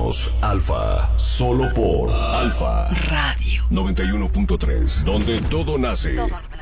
Somos Alfa, solo por Alfa Radio 91.3, donde todo nace.